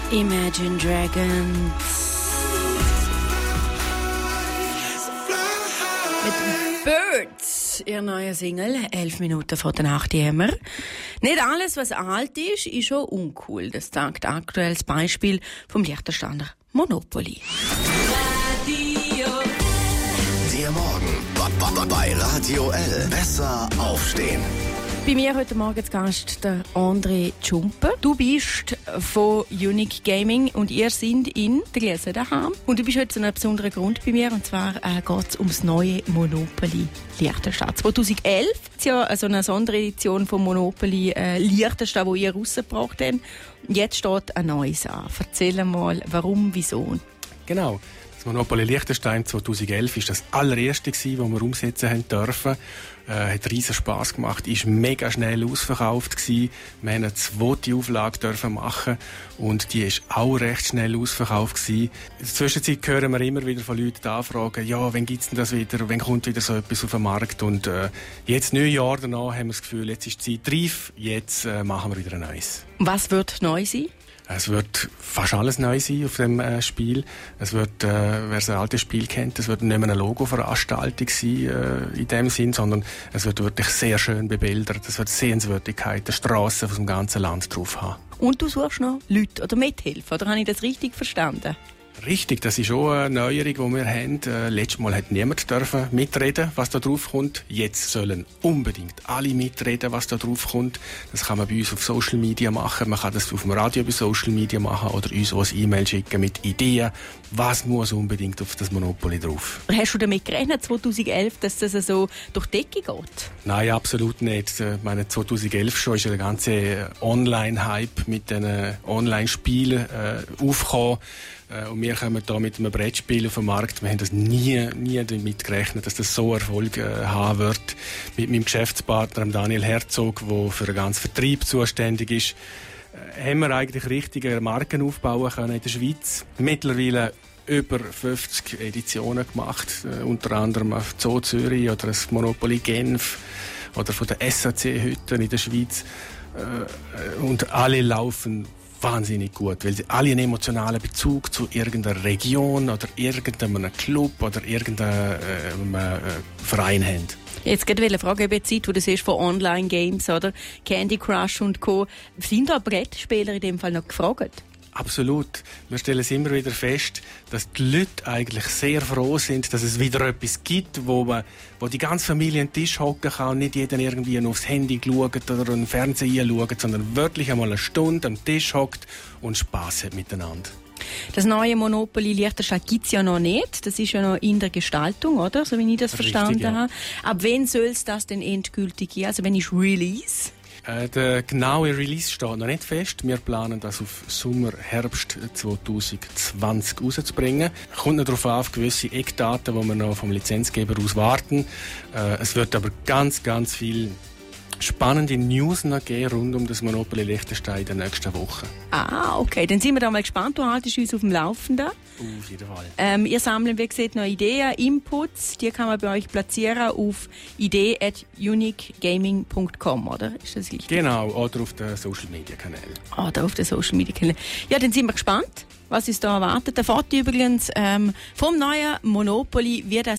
Imagine Dragons. Mit Birds, ihr neuer Single, 11 Minuten vor der Nacht immer. Nicht alles, was alt ist, ist schon uncool. Das sagt aktuell das Beispiel vom Liechtensteiner Monopoly. Der Morgen bei Radio L. Besser aufstehen. Bei mir heute Morgen zu Gast der André Tschumper. Du bist von Unique Gaming und ihr seid in der Gliese daheim. Und du bist heute zu einem besonderen Grund bei mir. Und zwar geht es ums neue Monopoly Liechtenstein. 2011 ist ja so eine Sonderedition von Monopoly Liechtenstein, die ihr rausgebracht habt. Jetzt steht ein neues an. Erzähl mal, warum, wieso? Genau. Das Monopoly Liechtenstein 2011 war das allererste, das wir umsetzen haben dürfen. Hat riesen Spass gemacht, ist mega schnell ausverkauft gewesen. Wir haben eine zweite Auflage dürfen machen und die ist auch recht schnell ausverkauft gewesen. In der Zwischenzeit hören wir immer wieder von Leuten die anfragen, ja, wann gibt's denn das wieder, wann kommt wieder so etwas auf den Markt? Und jetzt 9 Jahre danach haben wir das Gefühl, jetzt ist die Zeit reif, jetzt machen wir wieder ein neues. Was wird neu sein? Es wird fast alles neu sein auf dem Spiel. Es wird, wer das alte Spiel kennt, es wird nicht mehr eine Logo-Veranstaltung sein in dem Sinn, sondern es wird wirklich sehr schön bebildert. Es wird Sehenswürdigkeiten, Strassen aus dem ganzen Land drauf haben. Und du suchst noch Leute oder Mithilfe, oder habe ich das richtig verstanden? Richtig, das ist auch eine Neuerung, die wir haben. Letztes Mal hat niemand dürfen mitreden, was da drauf kommt. Jetzt sollen unbedingt alle mitreden, was da drauf kommt. Das kann man bei uns auf Social Media machen. Man kann das auf dem Radio bei Social Media machen oder uns auch ein E-Mail schicken mit Ideen. Was muss unbedingt auf das Monopoly drauf? Hast du damit gerechnet, 2011, dass das so durch die Decke geht? Nein, absolut nicht. Ich meine, 2011 schon ist der ganze Online-Hype mit den Online-Spielen aufgekommen. Und wir kommen da mit einem Brettspiel auf den Markt. Wir haben das nie damit gerechnet, dass das so Erfolg haben wird. Mit meinem Geschäftspartner, Daniel Herzog, der für den ganzen Vertrieb zuständig ist, haben wir eigentlich richtige Marken aufbauen können in der Schweiz. Mittlerweile über 50 Editionen gemacht, unter anderem auf Zoo Zürich oder das Monopoly Genf oder von der SAC-Hütten in der Schweiz. Und alle laufen wahnsinnig gut, weil sie alle einen emotionalen Bezug zu irgendeiner Region oder irgendeinem Club oder irgendeinem Verein haben. Jetzt gerade eine Frage, ob Zeit, wo du siehst von Online-Games oder Candy Crush und Co. Sind da Brettspieler in dem Fall noch gefragt? Absolut. Wir stellen es immer wieder fest, dass die Leute eigentlich sehr froh sind, dass es wieder etwas gibt, wo die ganze Familie an den Tisch hocken kann und nicht jeder irgendwie aufs Handy schaut oder einen Fernseher schaut, sondern wirklich einmal eine Stunde am Tisch hockt und Spass hat miteinander. Das neue Monopoly Liechtenstein gibt es ja noch nicht. Das ist ja noch in der Gestaltung, oder? So wie ich das verstanden habe. Ab wann soll es das denn endgültig geben? Also wenn ist Release? Der genaue Release steht noch nicht fest. Wir planen das auf Sommer, Herbst 2020 rauszubringen. Kommt noch darauf an, auf gewisse Eckdaten, die wir noch vom Lizenzgeber aus warten. Es wird aber ganz, ganz viel spannende News noch geben rund um das Monopoly Liechtenstein in den nächsten Wochen. Ah, okay. Dann sind wir da mal gespannt. Du haltest uns auf dem Laufenden. Auf jeden Fall. Ihr sammelt, wie gesagt, noch Ideen, Inputs. Die kann man bei euch platzieren auf idee@uniquegaming.com, oder? Ist das richtig? Genau, oder auf den Social Media Kanälen. Oder auf den Social Media Kanälen. Ja, dann sind wir gespannt, was uns da erwartet. Der Foto übrigens vom neuen Monopoly wird